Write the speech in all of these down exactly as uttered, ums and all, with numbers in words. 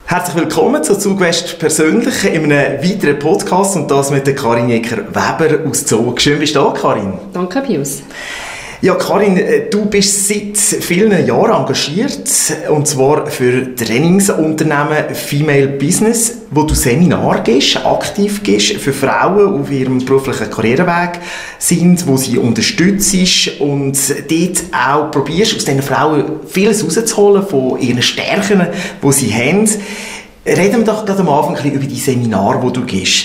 Herzlich willkommen zu Zugwest persönlich in einem weiteren Podcast und das mit der Karin Jäger-Weber aus Zug. Schön bist du da, Karin. Danke, Pius. Ja, Karin, du bist seit vielen Jahren engagiert, und zwar für Trainingsunternehmen Female Business, wo du Seminare gibst, aktiv gibst für Frauen auf ihrem beruflichen Karriereweg sind, wo sie unterstützt und dort auch probierst, aus diesen Frauen vieles rauszuholen von ihren Stärken, die sie haben. Reden wir doch gerade am Anfang ein bisschen über die Seminare, die du gibst.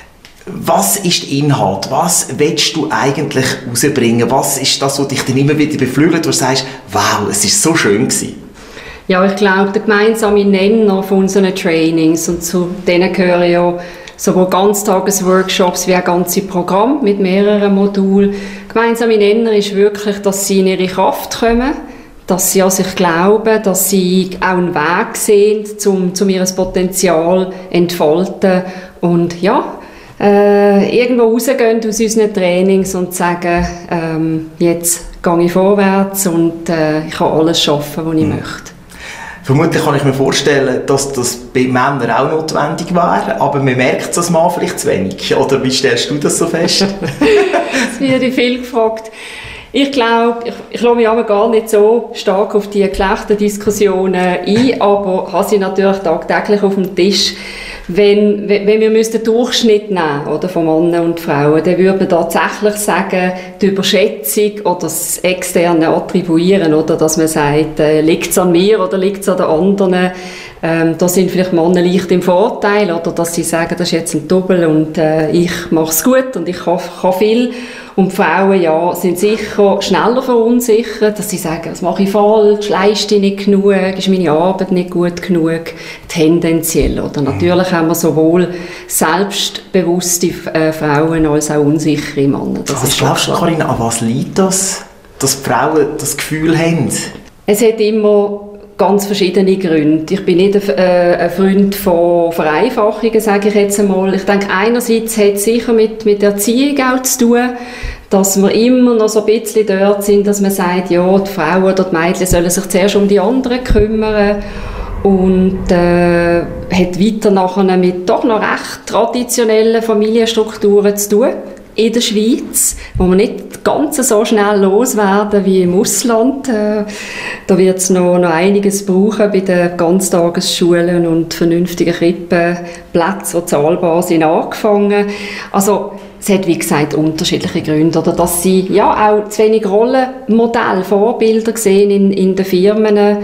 Was ist der Inhalt? Was willst du eigentlich rausbringen? Was ist das, was dich dann immer wieder beflügelt, wo du sagst, wow, es war so schön gewesen? Ja, ich glaube, der gemeinsame Nenner von unseren Trainings, und zu denen gehören ja sowohl Ganztagesworkshops wie auch ganze Programme mit mehreren Modulen. Der gemeinsame Nenner ist wirklich, dass sie in ihre Kraft kommen, dass sie an sich glauben, dass sie auch einen Weg sehen, um, um ihr Potenzial zu entfalten. Und ja, Äh, irgendwo rausgehen aus unseren Trainings und sagen, ähm, jetzt gehe ich vorwärts und äh, ich kann alles schaffen, was ich mhm. möchte. Vermutlich kann ich mir vorstellen, dass das bei Männern auch notwendig wäre, aber man merkt es als Mann vielleicht zu wenig. Oder wie stellst du das so fest? Das werde ich viel gefragt. Ich glaube, ich, ich lasse mich aber gar nicht so stark auf die Geschlechterdiskussionen ein, aber habe sie natürlich tagtäglich auf dem Tisch. Wenn, wenn wir den Durchschnitt nehmen oder, von Männern und Frauen, dann würde man tatsächlich sagen, die Überschätzung oder das externe Attribuieren, oder, dass man sagt, äh, liegt es an mir oder liegt es an den anderen, ähm, da sind vielleicht Männer leicht im Vorteil, oder dass sie sagen, das ist jetzt ein Double und äh, ich mache es gut und ich kann, kann viel. Und die Frauen ja, sind sicher schneller verunsichert, dass sie sagen, das mache ich falsch, leiste ich nicht genug, ist meine Arbeit nicht gut genug, tendenziell. Oder? Natürlich haben wir sowohl selbstbewusste äh, Frauen als auch unsichere Männer. Das was glaubst du, Karin, an was liegt das, dass Frauen das Gefühl haben? Es hat immer ganz verschiedene Gründe. Ich bin nicht ein, äh, ein Freund von Vereinfachungen, sage ich jetzt einmal. Ich denke, einerseits hat es sicher mit, mit Erziehung auch zu tun, dass wir immer noch so ein bisschen dort sind, dass man sagt, ja, die Frauen oder die Mädchen sollen sich zuerst um die anderen kümmern. Und äh, hat weiter nachher mit doch noch recht traditionellen Familienstrukturen zu tun in der Schweiz, wo wir nicht ganz so schnell loswerden wie im Ausland. Äh, da wird es noch, noch einiges brauchen bei den Ganztagesschulen und vernünftigen Krippenplätzen, die zahlbar sind, angefangen. Also es hat, wie gesagt, unterschiedliche Gründe. Oder dass sie ja auch zu wenig Rollenmodelle, Vorbilder sehen in, in den Firmen.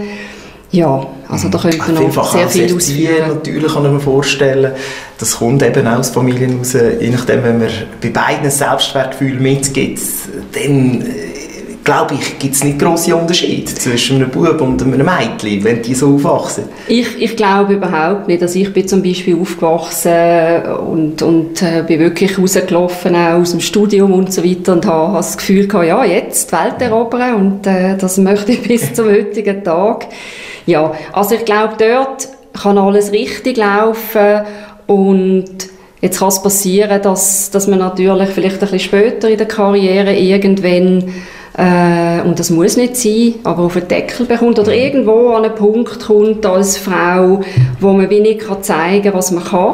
Ja, also da könnte man noch sehr viel ausführen. Natürlich kann ich mir vorstellen, das kommt eben auch aus Familien raus. Je nachdem, wenn man bei beiden ein Selbstwertgefühl mitgibt, dann äh, glaube ich, gibt es nicht grosse Unterschiede zwischen einem Bub und einem Mädchen, wenn die so aufwachsen. Ich, ich glaube überhaupt nicht. Also ich bin zum Beispiel aufgewachsen und, und äh, bin wirklich rausgelaufen auch aus dem Studium und so weiter und habe das Gefühl gehabt, ja, jetzt die Welt erobern und äh, das möchte ich bis zum heutigen Tag. Ja, also ich glaube, dort kann alles richtig laufen und jetzt kann es passieren, dass, dass man natürlich vielleicht ein bisschen später in der Karriere irgendwann, äh, und das muss nicht sein, aber auf den Deckel bekommt oder irgendwo an einen Punkt kommt als Frau, wo man wie nicht zeigen kann, was man kann.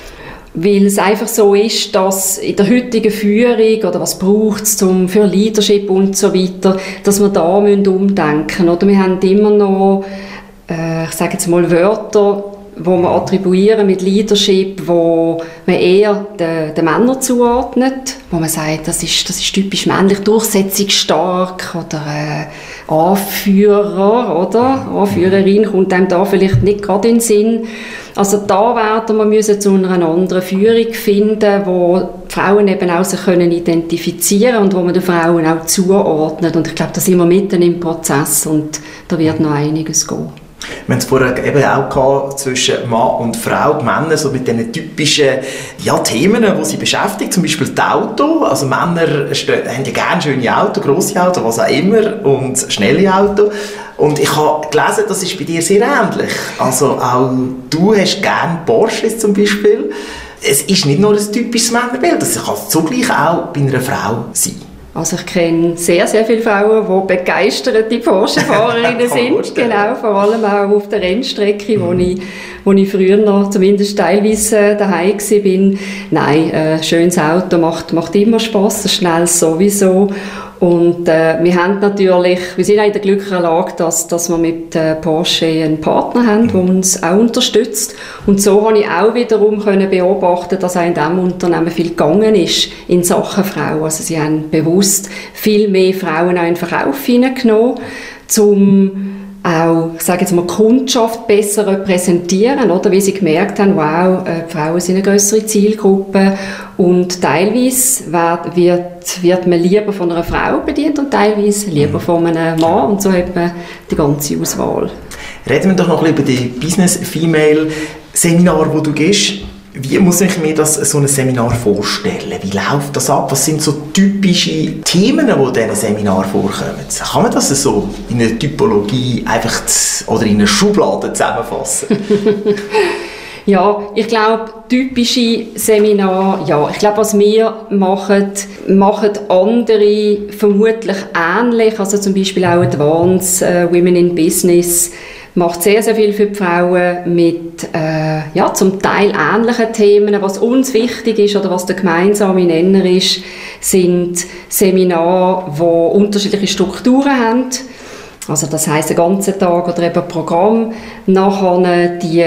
Weil es einfach so ist, dass in der heutigen Führung oder was braucht es für Leadership und so weiter, dass wir da umdenken müssen. Oder wir haben immer noch, äh, ich sage jetzt mal Wörter, wo wir attribuieren mit Leadership, wo man eher den, den Männern zuordnet, wo man sagt, das ist, das ist typisch männlich, durchsetzungsstark oder äh, Anführer, oder? Anführerin kommt einem da vielleicht nicht gerade in den Sinn. Also da werden wir müssen zu einer anderen Führung finden, wo die Frauen eben auch sich können identifizieren und wo man den Frauen auch zuordnet. Und ich glaube, da sind wir mitten im Prozess und da wird noch einiges gehen. Wir haben es vorher eben auch gehabt, zwischen Mann und Frau, die Männer, so mit diesen typischen ja, Themen, die sie beschäftigen, zum Beispiel das Auto. Also Männer haben ja gerne schöne Autos, grosse Autos, was auch immer, und schnelle Autos. Und ich habe gelesen, das ist bei dir sehr ähnlich. Also auch du hast gerne Porsches zum Beispiel. Es ist nicht nur ein typisches Männerbild, das kann zugleich auch bei einer Frau sein. Also ich kenne sehr, sehr viele Frauen, die begeisterte Porsche-Fahrerinnen sind. Genau, vor allem auch auf der Rennstrecke, wo, mhm. ich, wo ich früher noch zumindest teilweise daheim war. Nein, ein schönes Auto macht, macht immer Spass, ein schnelles sowieso. Und äh, wir haben natürlich, wir sind auch in der glücklichen Lage, dass, dass wir mit äh, Porsche einen Partner haben, der uns auch unterstützt. Und so konnte ich auch wiederum können beobachten, dass auch in diesem Unternehmen viel gegangen ist in Sachen Frauen. Also sie haben bewusst viel mehr Frauen auch in den Verkauf hineingenommen, um auch, ich sage jetzt mal, Kundschaft besser repräsentieren, oder? Wie sie gemerkt haben, wow, äh, die Frauen sind eine grössere Zielgruppe und teilweise wird, wird, wird man lieber von einer Frau bedient und teilweise lieber von einem Mann und so hat man die ganze Auswahl. Reden wir doch noch ein bisschen über die Business-Female-Seminar, wo du gehst. Wie muss ich mir das, so ein Seminar vorstellen? Wie läuft das ab? Was sind so typische Themen, die in diesem Seminar vorkommen? Kann man das so in einer Typologie einfach oder in einer Schublade zusammenfassen? Ja, ich glaube, typische Seminare, ja, ich glaube, was wir machen, machen andere vermutlich ähnlich. Also zum Beispiel auch Advanced uh, Women in Business macht sehr, sehr viel für die Frauen mit äh, ja, zum Teil ähnlichen Themen. Was uns wichtig ist oder was der gemeinsame Nenner ist, sind Seminare, die unterschiedliche Strukturen haben. Also das heisst, den ganzen Tag oder eben Programm. Nachher die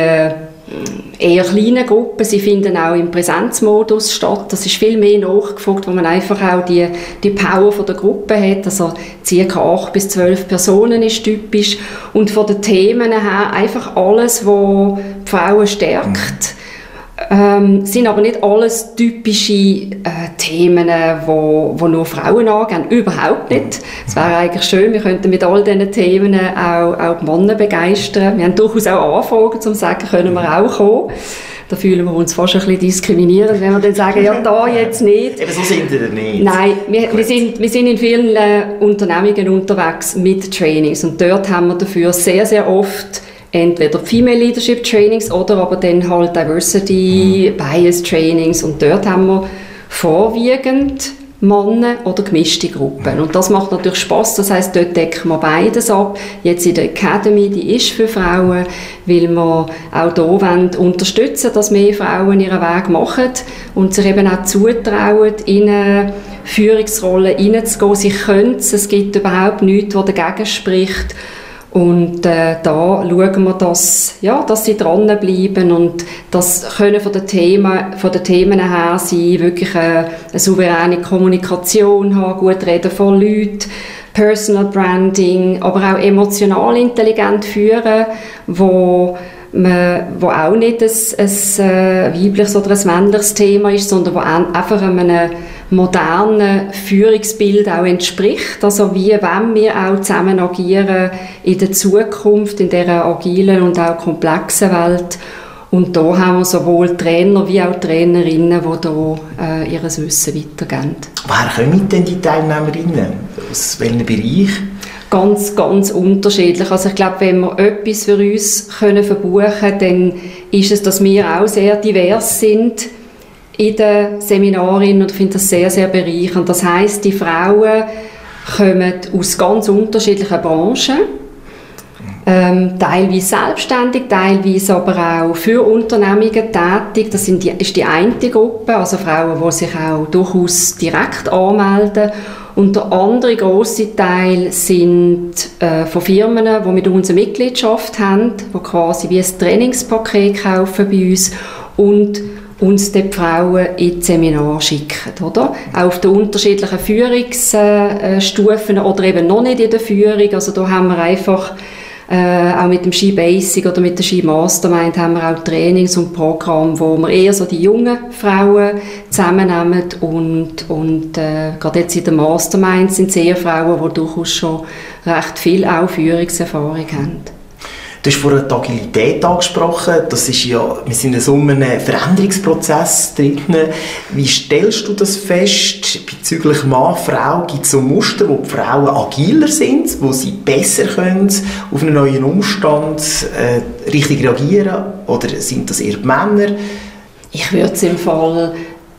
eher kleinen Gruppen, sie finden auch im Präsenzmodus statt. Das ist viel mehr nachgefragt, wo man einfach auch die, die Power von der Gruppe hat. Also ca. acht bis zwölf Personen ist typisch. Und von den Themen her einfach alles, was die Frauen stärkt. Ähm, sind aber nicht alles typische äh, Themen, wo, wo nur Frauen angehen. Überhaupt nicht. Es wäre eigentlich schön, wir könnten mit all diesen Themen auch, auch die Männer begeistern. Wir haben durchaus auch Anfragen, um zu sagen, können wir auch kommen. Da fühlen wir uns fast ein bisschen diskriminierend, wenn wir dann sagen, ja, da jetzt nicht. Eben so sind wir nicht. Nein, wir, wir, sind, wir sind in vielen äh, Unternehmungen unterwegs mit Trainings und dort haben wir dafür sehr, sehr oft entweder Female Leadership Trainings oder aber dann halt Diversity, Bias Trainings und dort haben wir vorwiegend Männer oder gemischte Gruppen. Und das macht natürlich Spass, das heisst, dort decken wir beides ab. Jetzt in der Academy, die ist für Frauen, weil wir auch hier wollen, unterstützen, dass mehr Frauen ihren Weg machen und sich eben auch zutrauen, in eine Führungsrolle hineinzugehen. Sie können es, es gibt überhaupt nichts, was dagegen spricht. Und äh, da schauen wir, dass, ja, dass sie dranbleiben und das können von den Themen, von den Themen her sein, wirklich eine, eine souveräne Kommunikation haben, gut reden von Leuten, Personal Branding, aber auch emotional intelligent führen, wo man, wo auch nicht ein, ein weibliches oder ein männliches Thema ist, sondern wo einfach einem modernen Führungsbild auch entspricht. Also wie wollen wir auch zusammen agieren in der Zukunft, in dieser agilen und auch komplexen Welt. Und da haben wir sowohl Trainer wie auch Trainerinnen, die hier äh, ihr Wissen weitergeben. Woher kommen denn die Teilnehmerinnen? Aus welchem Bereich? Ganz, ganz unterschiedlich. Also ich glaube, wenn wir etwas für uns können verbuchen können, dann ist es, dass wir auch sehr divers sind in den Seminaren und ich finde das sehr, sehr bereichernd. Das heisst, die Frauen kommen aus ganz unterschiedlichen Branchen, ähm, teilweise selbstständig, teilweise aber auch für Unternehmungen tätig. Das sind die, ist die eine Gruppe, also Frauen, die sich auch durchaus direkt anmelden. Und der andere grosse Teil sind äh, von Firmen, die mit uns eine Mitgliedschaft haben, die quasi wie ein Trainingspaket kaufen bei uns und uns die Frauen in die Seminare schicken, oder? Auch auf den unterschiedlichen Führungsstufen oder eben noch nicht in der Führung. Also da haben wir einfach äh, auch mit dem Ski Basic oder mit der Ski Mastermind haben wir auch Trainings und Programme, wo wir eher so die jungen Frauen zusammennehmen und, und äh, gerade jetzt in der Mastermind sind es eher Frauen, die durchaus schon recht viel auch Führungserfahrung haben. Du hast vorhin die Agilität angesprochen. Das ist ja, wir sind in so einem Veränderungsprozess drin. Wie stellst du das fest bezüglich Mann, Frau? Gibt es so Muster, wo die Frauen agiler sind, wo sie besser können auf einen neuen Umstand äh, richtig reagieren? Oder sind das eher die Männer? Ich würde es im Fall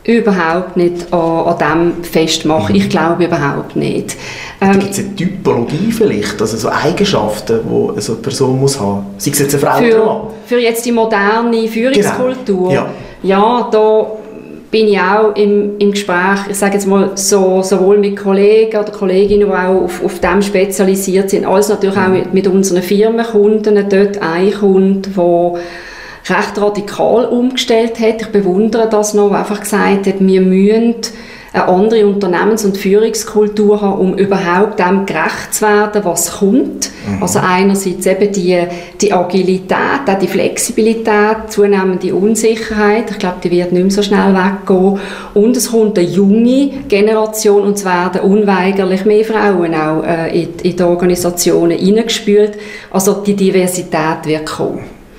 überhaupt nicht an, an dem festmachen. Ich glaube überhaupt nicht. Ähm, Gibt es eine Typologie vielleicht, also so Eigenschaften, die so eine Person muss haben? Sei es jetzt eine Frau für, oder ein Mann? Für jetzt die moderne Führungskultur? Genau. Ja. Ja, da bin ich auch im, im Gespräch, ich sage jetzt mal, so, sowohl mit Kollegen oder Kolleginnen, die auch auf, auf dem spezialisiert sind, als natürlich auch mit, mit unseren Firmenkunden. Dort ein Kunde, der recht radikal umgestellt hat. Ich bewundere das noch, der einfach gesagt hat, wir müssen eine andere Unternehmens- und Führungskultur haben, um überhaupt dem gerecht zu werden, was kommt. Mhm. Also einerseits eben die, die Agilität, auch die Flexibilität, zunehmende Unsicherheit. Ich glaube, die wird nicht mehr so schnell weggehen. Und es kommt eine junge Generation und es werden unweigerlich mehr Frauen auch äh, in, in die Organisationen hineingespült. Also die Diversität wird kommen.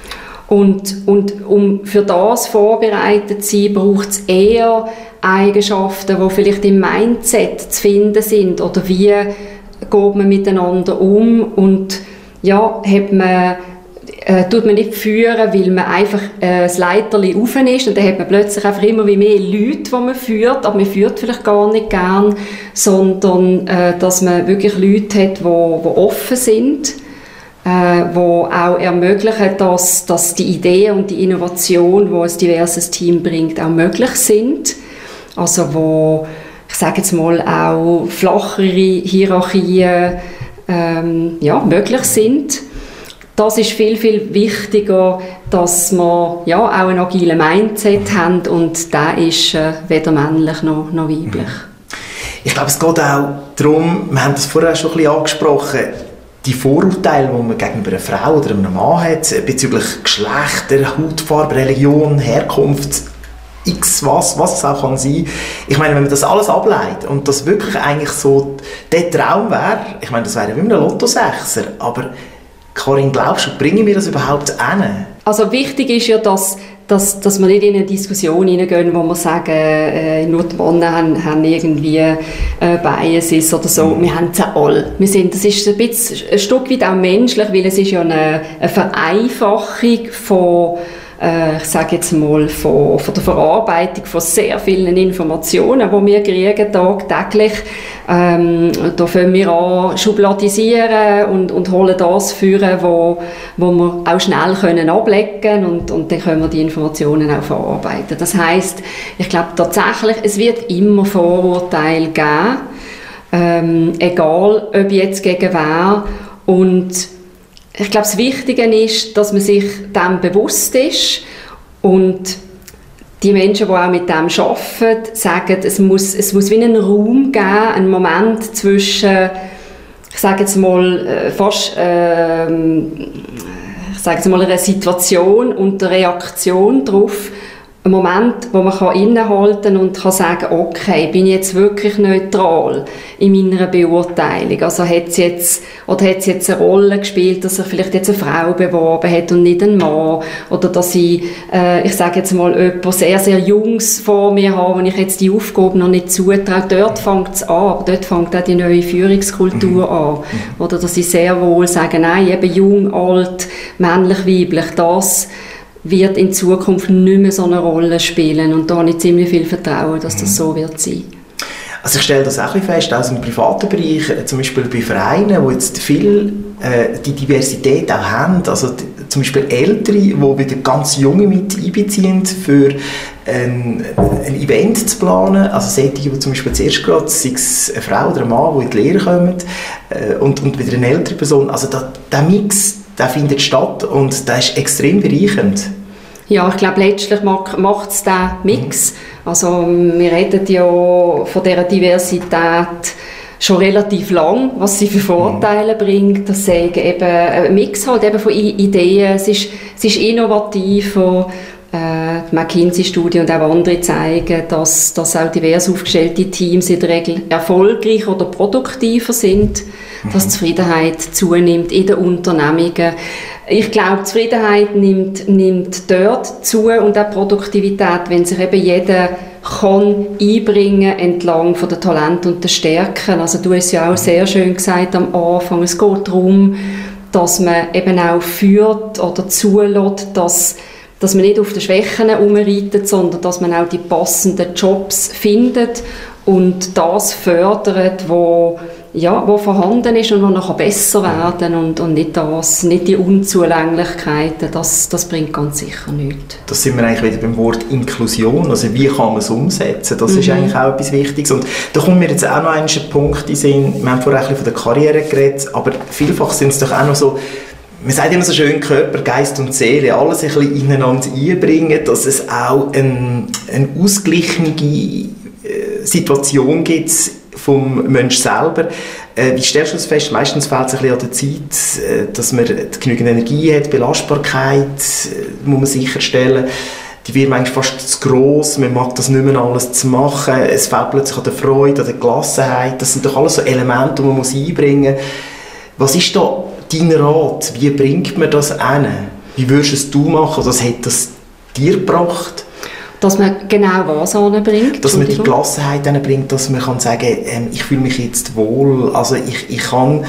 Und, und um für das vorbereitet zu sein, braucht es eher Eigenschaften, die vielleicht im Mindset zu finden sind oder wie geht man miteinander um und ja, hat man, äh, tut man nicht führen, weil man einfach äh, das Leiterli rauf ist und dann hat man plötzlich einfach immer wie mehr Leute, die man führt, aber man führt vielleicht gar nicht gern, sondern äh, dass man wirklich Leute hat, die, die offen sind, äh, die auch ermöglichen, dass, dass die Ideen und die Innovation, die ein diverses Team bringt, auch möglich sind. Also wo, ich sage jetzt mal, auch flachere Hierarchien ähm, ja, möglich sind. Das ist viel, viel wichtiger, dass wir ja, auch ein agiles Mindset haben und der ist äh, weder männlich noch, noch weiblich. Ich glaube, es geht auch darum, wir haben das vorher schon ein bisschen angesprochen, die Vorurteile, die man gegenüber einer Frau oder einem Mann hat, bezüglich Geschlechter, Hautfarbe, Religion, Herkunft, X was, was es auch kann sein. Ich meine, wenn man das alles ableitet und das wirklich eigentlich so der Traum wäre, ich meine, das wäre wie ein Lotto-Sechser, aber Karin, glaubst du, bringen wir das überhaupt hin? Also wichtig ist ja, dass, dass, dass wir nicht in eine Diskussion hineingehen, wo wir sagen, äh, nur die Männer haben, haben irgendwie äh, Biases oder so. Mhm. Wir haben es ja alle. Wir sind, das ist ein, bisschen, ein Stück weit auch menschlich, weil es ist ja eine, eine Vereinfachung von ich sage jetzt mal, von, von der Verarbeitung von sehr vielen Informationen, die wir kriegen tagtäglich. Ähm, da fangen wir an schubladisieren und, und holen das führen, wo, wo wir auch schnell können ablegen können und, und dann können wir die Informationen auch verarbeiten. Das heisst, ich glaube tatsächlich, es wird immer Vorurteile geben, ähm, egal ob jetzt gegen wer. Und ich glaube, das Wichtige ist, dass man sich dem bewusst ist und die Menschen, die auch mit dem arbeiten, sagen, es muss, es muss wie einen Raum geben, einen Moment zwischen, ich sage jetzt mal, fast, äh, ich sage jetzt mal, einer Situation und der Reaktion darauf. Ein Moment, wo man kann innehalten und kann sagen, okay, bin ich jetzt wirklich neutral in meiner Beurteilung? Also hat es jetzt, oder hat es jetzt eine Rolle gespielt, dass sich vielleicht jetzt eine Frau beworben hat und nicht ein Mann? Oder dass ich, äh, ich sage jetzt mal, jemanden sehr, sehr Jungs vor mir habe, und ich jetzt die Aufgabe noch nicht zutraue. Dort fängt es an, aber dort fängt auch die neue Führungskultur mhm. an. Oder dass ich sehr wohl sage, nein, eben jung, alt, männlich, weiblich, das wird in Zukunft nicht mehr so eine Rolle spielen. Und da habe ich ziemlich viel Vertrauen, dass das so wird sein. Also ich stelle das auch ein bisschen fest, aus dem privaten Bereich, zum Beispiel bei Vereinen, die jetzt viel äh, die Diversität auch haben, also die, zum Beispiel Ältere, die wieder ganz Junge mit einbeziehen, für ein, ein Event zu planen, also solche, die zum Beispiel zuerst gerade, sei es eine Frau oder ein Mann, die in die Lehre kommen, äh, und, und wieder eine ältere Person, also da, der Mix, der findet statt und der ist extrem bereichernd. Ja, ich glaube, letztlich macht es diesen Mix. Mhm. Also wir reden ja von dieser Diversität schon relativ lang, was sie für Vorteile mhm. bringt. Das sagen eben ein Mix halt eben von Ideen. Es ist, es ist innovativer. Die McKinsey-Studie und auch andere zeigen, dass, dass auch divers aufgestellte Teams in der Regel erfolgreicher oder produktiver sind, mhm. dass die Zufriedenheit zunimmt in den Unternehmungen. Ich glaube, die Zufriedenheit nimmt, nimmt dort zu und auch Produktivität, wenn sich eben jeder kann einbringen entlang von den Talenten und den Stärken. Also du hast ja auch sehr schön gesagt am Anfang, es geht darum, dass man eben auch führt oder zulässt, dass dass man nicht auf den Schwächen herumreitet, sondern dass man auch die passenden Jobs findet und das fördert, wo, ja, wo vorhanden ist und wo noch besser werden kann und, und nicht das, nicht die Unzulänglichkeiten, das, das bringt ganz sicher nichts. Das sind wir eigentlich wieder beim Wort Inklusion, also wie kann man es umsetzen, das mhm. ist eigentlich auch etwas Wichtiges. Und da kommt mir jetzt auch noch einen Punkt in den Sinn, wir haben vorhin ein bisschen von der Karriere geredet, aber vielfach sind es doch auch noch so, man sagt immer so schön, Körper, Geist und Seele, alles ein bisschen ineinander einbringen, dass es auch eine, eine ausgeglichene Situation gibt vom Menschen selber. Äh, wie stellst du das fest? Meistens fehlt es ein bisschen an der Zeit, äh, dass man genügend Energie hat, Belastbarkeit äh, muss man sicherstellen. Die wird manchmal fast zu gross, man mag das nicht mehr alles zu machen, es fehlt plötzlich an der Freude, an der Gelassenheit. Das sind doch alles so Elemente, die man muss einbringen muss. Was ist da dein Rat? Wie bringt man das hin? Wie würdest du es machen? Was hat das dir gebracht? Dass man genau was anbringt. Dass man die Gelassenheit bringt, dass man kann sagen, ähm, ich fühle mich jetzt wohl, also ich, ich kann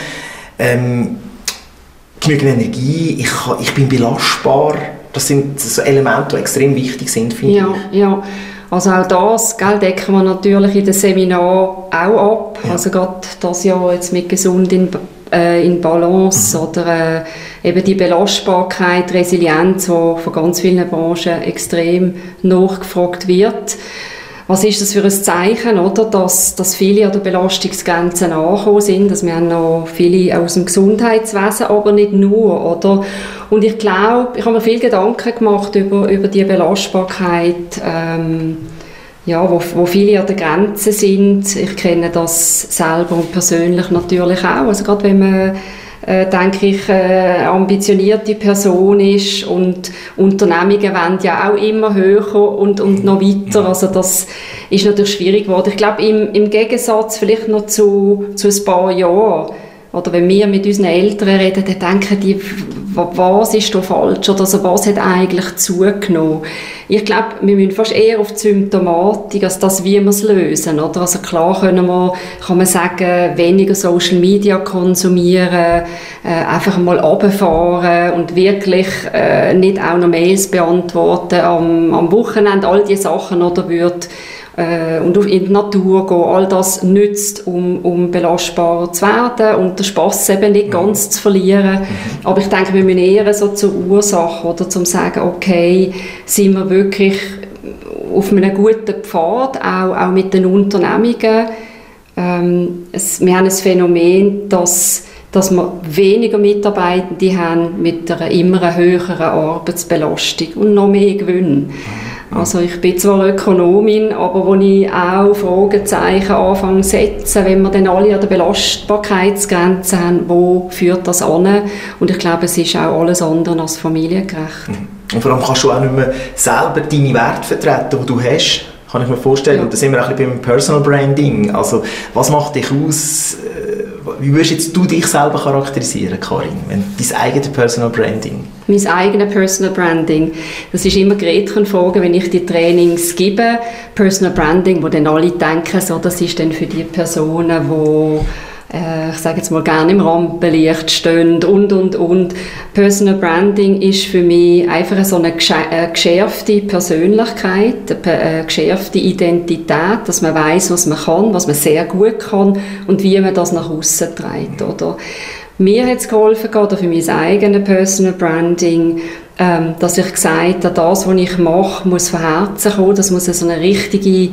ähm, genügend Energie, ich, kann, ich bin belastbar. Das sind so Elemente, die extrem wichtig sind, finde ja, ich. Ja, also auch das, gell, decken wir natürlich in den Seminaren auch ab. Ja. Also gerade das Jahr jetzt mit «Gesund in, äh, in Balance» mhm. oder äh, eben die Belastbarkeit, Resilienz, die von ganz vielen Branchen extrem nachgefragt wird. Was ist das für ein Zeichen, oder? Dass, dass viele an der Belastungsgrenze angekommen sind, dass wir haben noch viele aus dem Gesundheitswesen, aber nicht nur, oder? Und ich glaube, ich habe mir viel Gedanken gemacht über, über die Belastbarkeit, ähm, ja, wo, wo viele an der Grenze sind. Ich kenne das selber und persönlich natürlich auch. Also gerade wenn man Äh, denke ich, eine ambitionierte Person ist und Unternehmungen wollen ja auch immer höher und, und noch weiter. Also das ist natürlich schwierig geworden. Ich glaube, im, im Gegensatz vielleicht noch zu, zu ein paar Jahren, oder wenn wir mit unseren Eltern reden, dann denken die, was ist da falsch oder also was hat eigentlich zugenommen. Ich glaube, wir müssen fast eher auf die Symptomatik, als das, wie wir es lösen. Oder? Also klar können wir, kann man sagen, weniger Social Media konsumieren, äh, einfach mal runterfahren und wirklich äh, nicht auch noch Mails beantworten am, am Wochenende, all diese Sachen, oder wird äh, und in die Natur gehen, all das nützt, um, um belastbarer zu werden und den Spass eben nicht ganz zu verlieren. Aber ich denke, wir müssen eher so zur Ursache, oder zum sagen, okay, sind wir wirklich auf einem guten Pfad, auch, auch mit den Unternehmungen. Ähm, es, wir haben ein Phänomen, dass, dass wir weniger Mitarbeitende haben mit einer immer höheren Arbeitsbelastung und noch mehr Gewinn. Also ich bin zwar Ökonomin, aber wo ich auch Fragezeichen anfange zu setzen, wenn wir dann alle an der Belastbarkeitsgrenze haben, wo führt das an? Und ich glaube, es ist auch alles andere als familiengerecht. Und vor allem kannst du auch nicht mehr selber deine Werte vertreten, die du hast, kann ich mir vorstellen. Ja. Und da sind wir auch ein bisschen beim Personal Branding. Also was macht dich aus? Wie würdest jetzt du dich selber charakterisieren, Karin, wenn dein eigenes Personal Branding? Mein eigenes Personal Branding, das ist immer Gretchenfrage, wenn ich die Trainings gebe. Personal Branding, wo dann alle denken, so, das ist dann für die Personen, die äh, ich sage jetzt mal gerne im Rampenlicht stehen und, und, und. Personal Branding ist für mich einfach so eine geschärfte Persönlichkeit, eine geschärfte Identität, dass man weiß, was man kann, was man sehr gut kann und wie man das nach außen trägt, oder? Mir hat es geholfen, oder für mein eigenes Personal Branding, ähm, dass ich gesagt habe, das, was ich mache, muss von Herzen kommen, das muss so eine richtige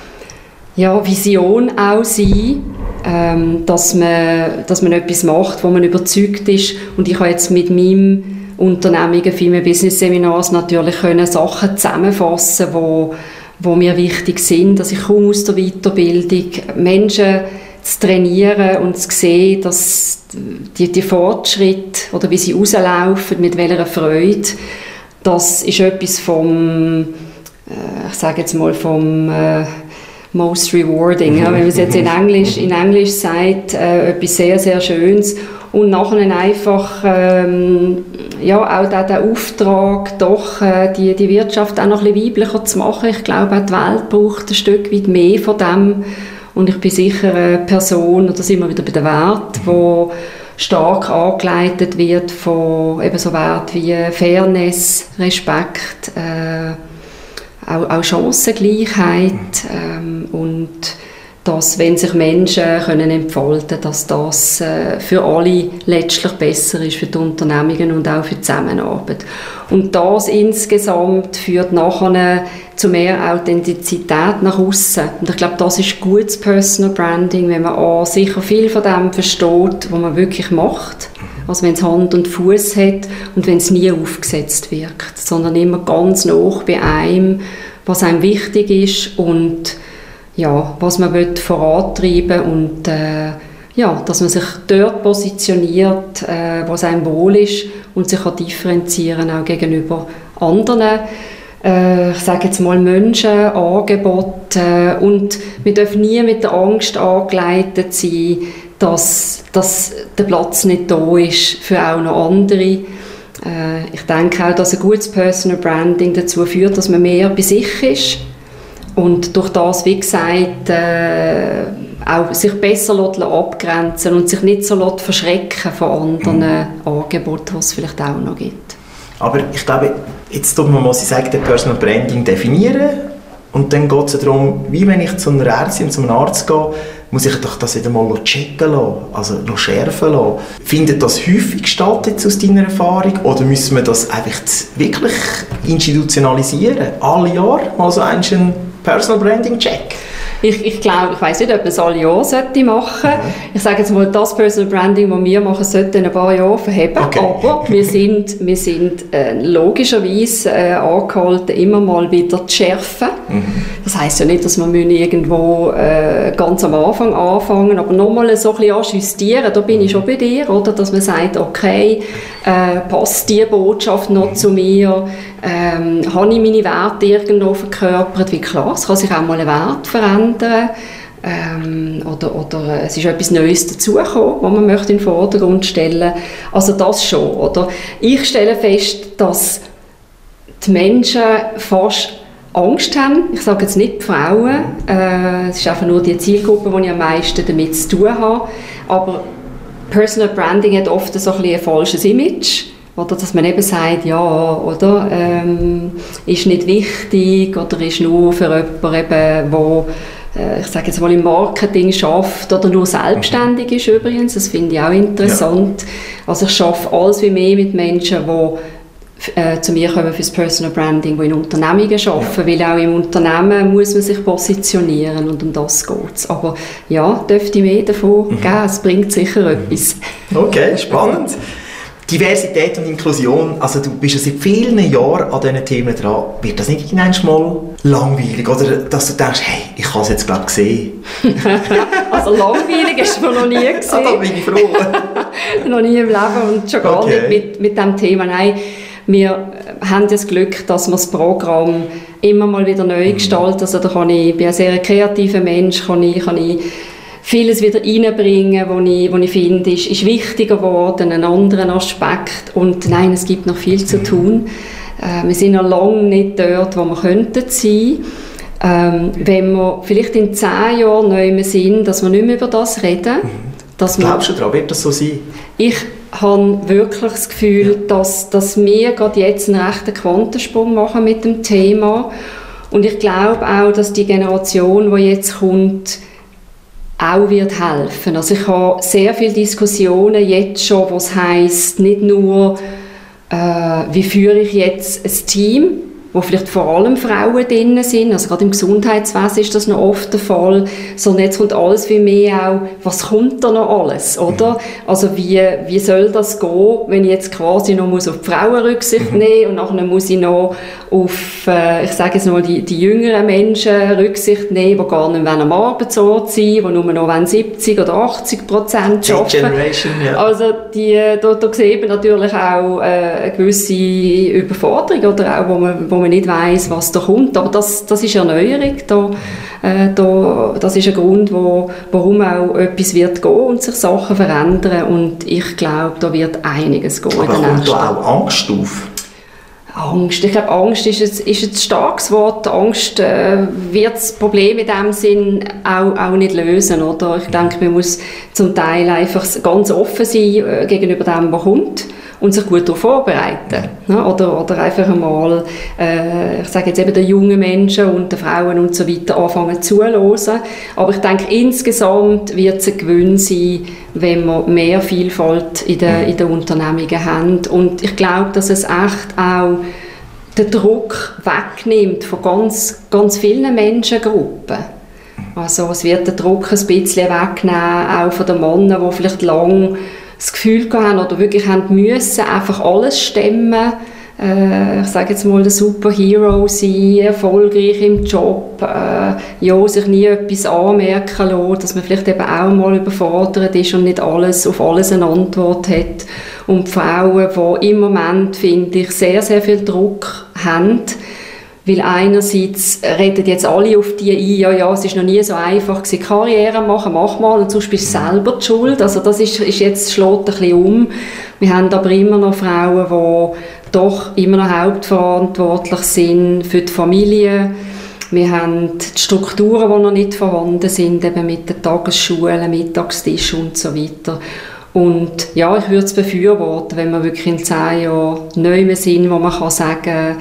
ja, Vision auch sein, ähm, dass man, dass man etwas macht, wo man überzeugt ist. Und ich habe jetzt mit meinem Unternehmen Female Business Seminars natürlich können Sachen zusammenfassen, wo, wo mir wichtig sind, dass ich komme aus der Weiterbildung, Menschen zu trainieren und zu sehen, dass die, die Fortschritte oder wie sie rauslaufen, mit welcher Freude, das ist etwas vom, äh, ich sage jetzt mal vom äh, most rewarding, ja, wenn man es jetzt in Englisch, in Englisch sagt, äh, etwas sehr, sehr Schönes. Und nachher einfach ähm, ja, auch der, der Auftrag, doch äh, die, die Wirtschaft auch noch ein bisschen weiblicher zu machen. Ich glaube, auch die Welt braucht ein Stück weit mehr von dem. Und ich bin sicher eine Person, und da sind wir wieder bei den Werten, wo, stark angeleitet wird von eben so Werten wie Fairness, Respekt, äh, auch, auch Chancengleichheit ähm, und dass, wenn sich Menschen können entfalten können, dass das äh, für alle letztlich besser ist, für die Unternehmungen und auch für die Zusammenarbeit. Und das insgesamt führt nachher zu mehr Authentizität nach außen. Und ich glaube, das ist gutes Personal Branding, wenn man auch sicher viel von dem versteht, was man wirklich macht. Also wenn es Hand und Fuß hat und wenn es nie aufgesetzt wirkt, sondern immer ganz nah bei einem, was einem wichtig ist und ja, was man will vorantreiben und äh, ja, dass man sich dort positioniert, äh, was einem wohl ist und sich kann differenzieren auch gegenüber anderen, äh, ich sage jetzt mal Menschen, Angebote äh, und wir dürfen nie mit der Angst angeleitet sein, dass, dass der Platz nicht da ist für auch noch andere. Äh, ich denke auch, dass ein gutes Personal Branding dazu führt, dass man mehr bei sich ist. Und durch das, wie gesagt, äh, auch sich besser abgrenzen und sich nicht so verschrecken von anderen mhm. Angeboten, die es vielleicht auch noch gibt. Aber ich glaube, jetzt tut man, muss ich sagen, den Personal Branding definieren und dann geht es darum, wie wenn ich zu einer Ärztin, zu einem Arzt gehe, muss ich doch das wieder mal checken lassen, also schärfen lassen. Findet das häufig statt jetzt aus deiner Erfahrung oder müssen wir das einfach wirklich institutionalisieren? Alle Jahre mal so einen Personal Branding Check? Ich, ich glaube, ich weiss nicht, ob man es alle Jahre sollte machen sollte. Mhm. Ich sage jetzt mal, das Personal Branding, das wir machen, sollte in ein paar Jahren verheben. Okay. Aber wir sind, wir sind äh, logischerweise äh, angehalten, immer mal wieder zu schärfen. Mhm. Das heisst ja nicht, dass wir irgendwo äh, ganz am Anfang anfangen, aber nochmal so ein bisschen justieren. Da bin ich schon bei dir, oder? Dass man sagt, okay, äh, passt diese Botschaft noch zu mir? Ähm, habe ich meine Werte irgendwo verkörpert? Wie klar, es kann sich auch mal ein Wert verändern. Ähm, oder, oder es ist etwas Neues dazugekommen, was man möchte in den Vordergrund stellen. Also das schon. Oder? Ich stelle fest, dass die Menschen fast Angst haben. Ich sage jetzt nicht die Frauen. Äh, es ist einfach nur die Zielgruppe, die ich am meisten damit zu tun habe. Aber Personal Branding hat oft so ein, ein falsches Image. Oder dass man eben sagt, ja, oder, ähm, ist nicht wichtig oder ist nur für jemanden, der äh, ich sage jetzt mal im Marketing schafft oder nur selbstständig ist übrigens. Das finde ich auch interessant. Ja. Also ich arbeite alles wie mehr mit Menschen, die äh, zu mir kommen für das Personal Branding, die in Unternehmungen arbeiten, ja. Weil auch im Unternehmen muss man sich positionieren und um das geht es. Aber ja, dürfte mehr davon mhm. geben, es bringt sicher mhm. etwas. Okay, spannend. Diversität und Inklusion, also du bist ja seit vielen Jahren an diesen Themen dran. Wird das nicht irgendwann mal langweilig? Oder dass du denkst, hey, ich habe es jetzt glaube gesehen. Also langweilig hast du noch nie gesehen. Ah, da bin ich froh. Noch nie im Leben und schon gar okay. nicht mit, mit diesem Thema. Nein, wir haben das Glück, dass wir das Programm immer mal wieder neu gestalten. Also da kann ich, ich bin ein sehr kreativer Mensch, kann ich, kann ich vieles wieder reinbringen, was ich, was ich finde, ist, ist wichtiger geworden, einen anderen Aspekt. Und nein, es gibt noch viel zu tun. Äh, wir sind noch lange nicht dort, wo wir könnten sein. Ähm, wenn wir vielleicht in zehn Jahren neu sind, dass wir nicht mehr über das reden. Dass Glaubst du daran, wird das so sein? Ich habe wirklich das Gefühl, ja. dass, dass wir gerade jetzt einen rechten Quantensprung machen mit dem Thema. Und ich glaube auch, dass die Generation, die jetzt kommt, auch wird helfen. Also ich habe sehr viele Diskussionen jetzt schon, was heisst, nicht nur, äh, wie führe ich jetzt ein Team, wo vielleicht vor allem Frauen drin sind, also gerade im Gesundheitswesen ist das noch oft der Fall, sondern jetzt kommt alles wie mehr auch, was kommt da noch alles, oder? Mhm. Also wie, wie soll das gehen, wenn ich jetzt quasi noch muss auf die Frauen Rücksicht mhm. nehmen und nachher muss ich noch auf, äh, ich sage jetzt mal, die, die jüngeren Menschen Rücksicht nehmen, die gar nicht am Arbeitsort sind, die nur noch siebzig oder achtzig Prozent arbeiten. Ja. Also die, da, da sieht man natürlich auch äh, eine gewisse Überforderung, oder auch, wo man, wo man nicht weiss, was da kommt. Aber das, das ist Erneuerung. Da, äh, da, das ist ein Grund, wo, warum auch etwas wird gehen und sich Sachen verändern. Und ich glaube, da wird einiges gehen. Aber kommt da auch Angst auf? Angst. Ich glaube, Angst ist ein, ist ein starkes Wort. Angst äh, wird das Problem in diesem Sinn auch, auch nicht lösen. Oder? Ich denke, man muss zum Teil einfach ganz offen sein äh, gegenüber dem, was kommt und sich gut darauf vorbereiten. Ne? Oder, oder einfach einmal, äh, ich sage jetzt eben den jungen Menschen und den Frauen und so weiter anfangen zuzuhören. Aber ich denke, insgesamt wird es ein Gewinn sein, wenn wir mehr Vielfalt in den, in den Unternehmungen haben. Und ich glaube, dass es echt auch den Druck wegnimmt von ganz, ganz vielen Menschengruppen. Also es wird den Druck ein bisschen wegnehmen, auch von den Männern, die vielleicht lange das Gefühl haben oder wirklich haben müssen, einfach alles stemmen. Äh, ich sage jetzt mal, der Superhero sein, erfolgreich im Job, äh, ja, sich nie etwas anmerken lassen, dass man vielleicht eben auch mal überfordert ist und nicht alles, auf alles eine Antwort hat. Und die Frauen, die im Moment, finde ich, sehr, sehr viel Druck haben, weil einerseits reden jetzt alle auf die ein, ja, ja, es ist noch nie so einfach gewesen, Karriere machen, mach mal, und sonst bist du selber die Schuld. Also das ist, ist jetzt, schlägt ein bisschen um. Wir haben aber immer noch Frauen, die doch immer noch hauptverantwortlich sind für die Familie. Wir haben die Strukturen, die noch nicht vorhanden sind, eben mit den Tagesschulen, Mittagstisch und so weiter. Und ja, ich würde es befürworten, wenn wir wirklich in zehn Jahren neu mehr sind, wo man kann sagen,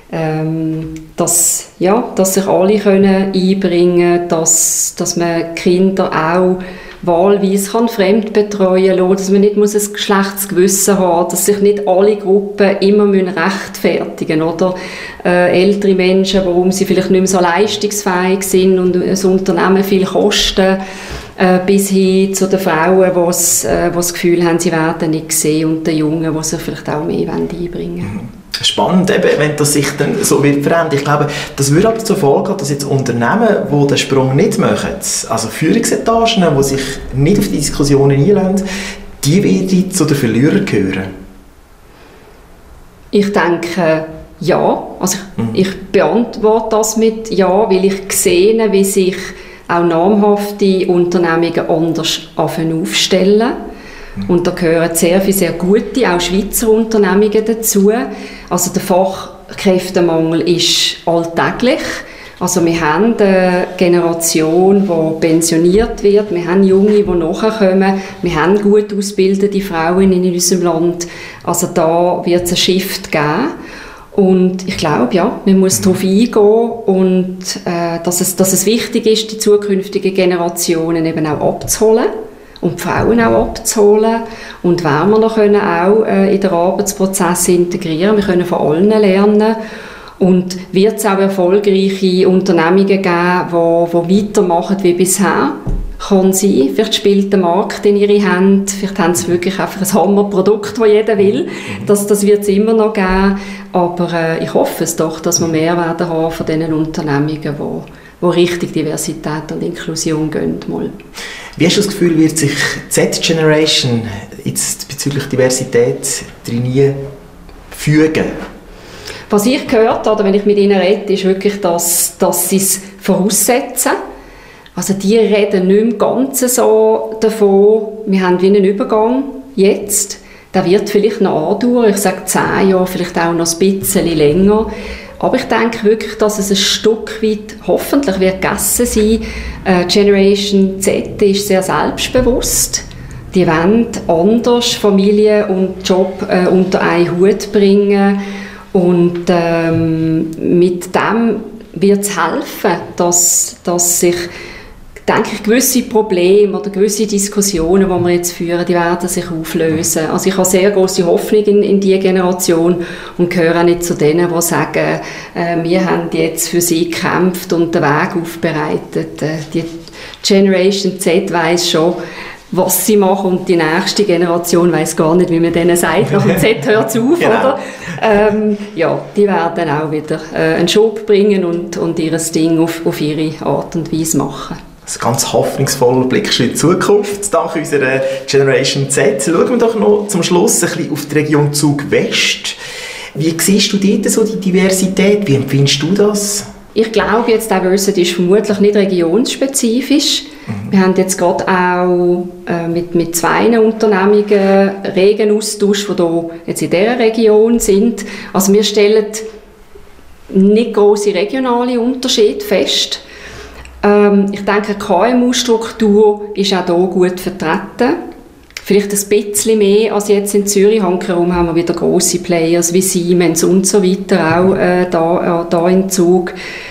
ähm, dass, ja, dass sich alle können einbringen können, dass, dass man Kinder auch wahlweise kann fremd betreuen kann, dass man nicht muss ein schlechtes Gewissen haben muss, dass sich nicht alle Gruppen immer rechtfertigen müssen, oder? Äh, ältere Menschen, warum sie vielleicht nicht mehr so leistungsfähig sind und das Unternehmen viel kosten, äh, bis hin zu den Frauen, die das, äh, das Gefühl haben, sie werden nicht gesehen, und den Jungen, die sich vielleicht auch mehr einbringen wollen. Spannend, eben, wenn das sich dann so wird verändern. Ich glaube, das würde aber zur Folge haben, dass jetzt Unternehmen, die den Sprung nicht machen, also Führungsetagen, die sich nicht auf die Diskussionen einlassen, die werden zu den Verlierern gehören. Ich denke, ja. Also ich, mhm. ich beantworte das mit ja, weil ich sehe, wie sich auch namhafte Unternehmungen anders aufstellen. Und da gehören sehr viele sehr gute, auch Schweizer Unternehmungen dazu. Also der Fachkräftemangel ist alltäglich. Also wir haben eine Generation, die pensioniert wird, wir haben Junge, die nachkommen, wir haben gut ausgebildete Frauen in unserem Land. Also da wird es einen Shift geben. Und ich glaube, ja, man muss darauf eingehen und äh, dass, es, dass es wichtig ist, die zukünftigen Generationen eben auch abzuholen. Und die Frauen auch abzuholen. Und wenn wir noch können auch äh, in den Arbeitsprozess integrieren, wir können von allen lernen. Und wird es auch erfolgreiche Unternehmungen geben, die, die weitermachen wie bisher? Kann sein. Vielleicht spielt der Markt in ihre Hände. Vielleicht haben sie wirklich einfach ein Hammerprodukt, das jeder will. Das, das wird es immer noch geben. Aber äh, ich hoffe es doch, dass wir mehr werden haben von diesen Unternehmungen, die, die Richtung Diversität und Inklusion gehen. Mal. Wie hast du das Gefühl, wird sich die Z-Generation jetzt bezüglich Diversität drin fügen? Was ich gehört habe, wenn ich mit ihnen rede, ist wirklich, dass, dass sie es voraussetzen. Also die reden nicht mehr ganz so davon, wir haben wie einen Übergang jetzt. Der wird vielleicht noch andauern, ich sage zehn Jahre, vielleicht auch noch ein bisschen länger. Aber ich denke wirklich, dass es ein Stück weit hoffentlich wird gegessen sein. Äh, Generation Z ist sehr selbstbewusst. Die wollen anders Familie und Job äh, unter einen Hut bringen. Und ähm, mit dem wird es helfen, dass, dass sich, denke ich, gewisse Probleme oder gewisse Diskussionen, die wir jetzt führen, die werden sich auflösen. Also ich habe sehr große Hoffnung in, in diese Generation und gehöre auch nicht zu denen, die sagen, äh, wir haben jetzt für sie gekämpft und den Weg aufbereitet. Äh, die Generation Z weiss schon, was sie machen, und die nächste Generation weiss gar nicht, wie man denen sagt, nach dem Z hört es auf, genau. Oder? Ähm, ja, die werden auch wieder äh, einen Schub bringen und, und ihr Ding auf, auf ihre Art und Weise machen. Ein ganz hoffnungsvoller Blick in die Zukunft, dank unserer Generation Z. Schauen wir doch noch zum Schluss ein bisschen auf die Region Zug West. Wie siehst du dort so die Diversität? Wie empfindest du das? Ich glaube, jetzt Diversity ist vermutlich nicht regionsspezifisch. Mhm. Wir haben jetzt gerade auch äh, mit, mit zwei Unternehmungen regen Austausch, die hier jetzt in dieser Region sind. Also wir stellen nicht grosse regionale Unterschiede fest. Ähm, ich denke, die K M U-Struktur ist auch hier gut vertreten. Vielleicht ein bisschen mehr als jetzt in Zürich. Hankerum haben wir wieder grosse Players wie Siemens und so weiter auch äh, da, äh, da in Zug.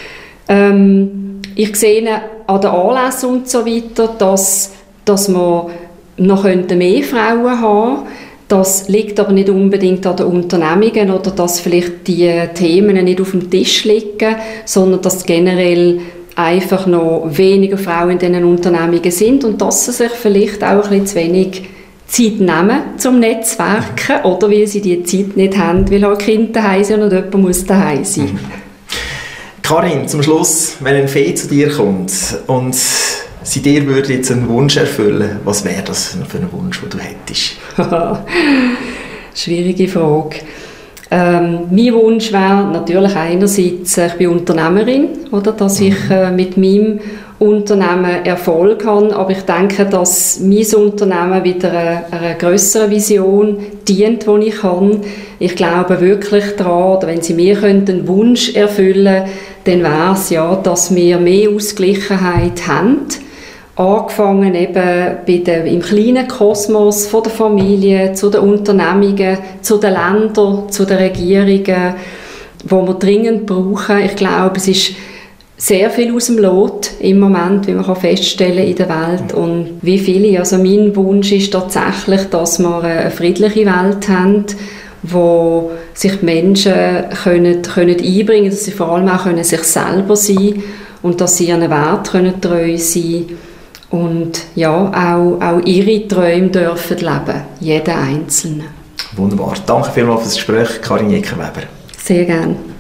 Ähm, ich sehe an den Anlässen und so weiter, dass, dass wir noch mehr Frauen haben könnten. Das liegt aber nicht unbedingt an den Unternehmungen oder dass vielleicht die Themen nicht auf dem Tisch liegen, sondern dass generell einfach noch weniger Frauen in diesen Unternehmungen sind und dass sie sich vielleicht auch ein bisschen zu wenig Zeit nehmen zum Netzwerken oder weil sie die Zeit nicht haben, weil auch Kinder daheim sind und jemand muss daheim sein. Mhm. Karin, zum Schluss, wenn ein Fee zu dir kommt und sie dir würde jetzt einen Wunsch erfüllen, was wäre das für ein Wunsch, den du hättest? Schwierige Frage. Ähm, mein Wunsch wäre natürlich einerseits, ich bin Unternehmerin, oder, dass ich äh, mit meinem Unternehmen Erfolg habe, aber ich denke, dass mein Unternehmen wieder einer, einer grösseren Vision dient, die ich habe. Ich glaube wirklich daran, wenn Sie mir einen Wunsch erfüllen können, dann wäre es ja, dass wir mehr Ausgleichheit haben. Angefangen eben bei der, im kleinen Kosmos von der Familie, zu den Unternehmungen, zu den Ländern, zu den Regierungen, wo wir dringend brauchen. Ich glaube, es ist sehr viel aus dem Lot im Moment, wie man feststellen kann in der Welt. Und wie viele, also mein Wunsch ist tatsächlich, dass wir eine friedliche Welt haben, wo sich die Menschen können, können einbringen können, dass sie vor allem auch können sich selber sein können und dass sie ihren Wert können treu sein können. Und ja, auch, auch ihre Träume dürfen leben, jeder Einzelne. Wunderbar. Danke vielmals für das Gespräch, Karin Jecker-Weber. Sehr gerne.